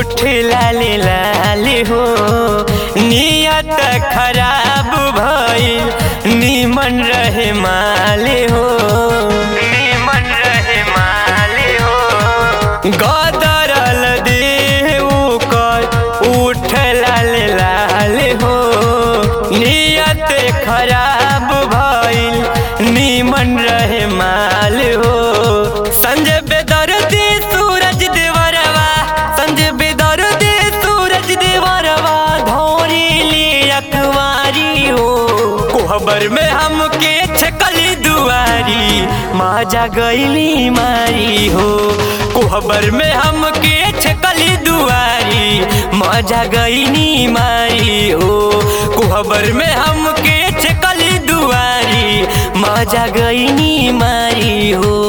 उठ लाले लाले हो नियत खराब भइल निमन रहे माले हो निमन रहे माले हो गदरल देह कर उठ लाले लाले हो नियत खराब भइल निमन रहे माल हो संजय बेदर्दी सूरज देवरवा संजय बेदर्दी सूरज देवरवा धोरी ले अखबारी हो कोहबर में हमके छकली दुआरी माजा गईली मारी हो कोहबर में हमके छकली दुआरी माजा गईनी मारी हो कोहबर में हमके छकली दुआरी माजा गईनी मारी हो।